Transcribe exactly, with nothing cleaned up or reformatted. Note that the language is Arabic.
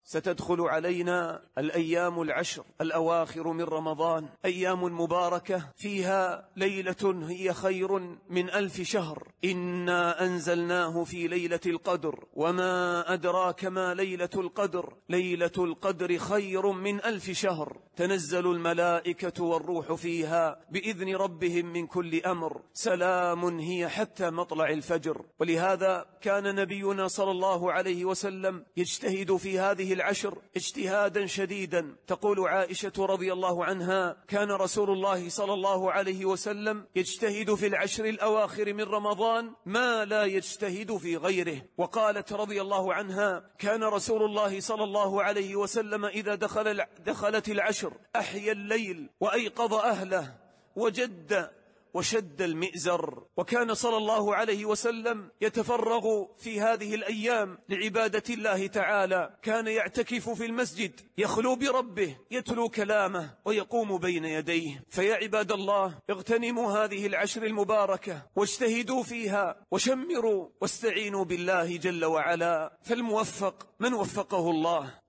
ستدخل علينا الأيام العشر الأواخر من رمضان، أيام مباركة فيها ليلة هي خير من ألف شهر. إنا أنزلناه في ليلة القدر وما أدراك ما ليلة القدر، ليلة القدر خير من ألف شهر. تنزل الملائكة والروح فيها بإذن ربهم من كل أمر، سلام هي حتى مطلع الفجر. ولهذا كان نبينا صلى الله عليه وسلم يجتهد في هذه العشر اجتهادا شديدا. تقول عائشة رضي الله عنها: كان رسول الله صلى الله عليه وسلم يجتهد في العشر الأواخر من رمضان ما لا يجتهد في غيره. وقالت رضي الله عنها: كان رسول الله صلى الله عليه وسلم إذا دخل دخلت العشر أحيا الليل وأيقظ أهله وجد وشد المئزر. وكان صلى الله عليه وسلم يتفرغ في هذه الأيام لعبادة الله تعالى، كان يعتكف في المسجد يخلو بربه، يتلو كلامه ويقوم بين يديه. فيا عباد الله، اغتنموا هذه العشر المباركة واجتهدوا فيها وشمروا واستعينوا بالله جل وعلا، فالموفق من وفقه الله.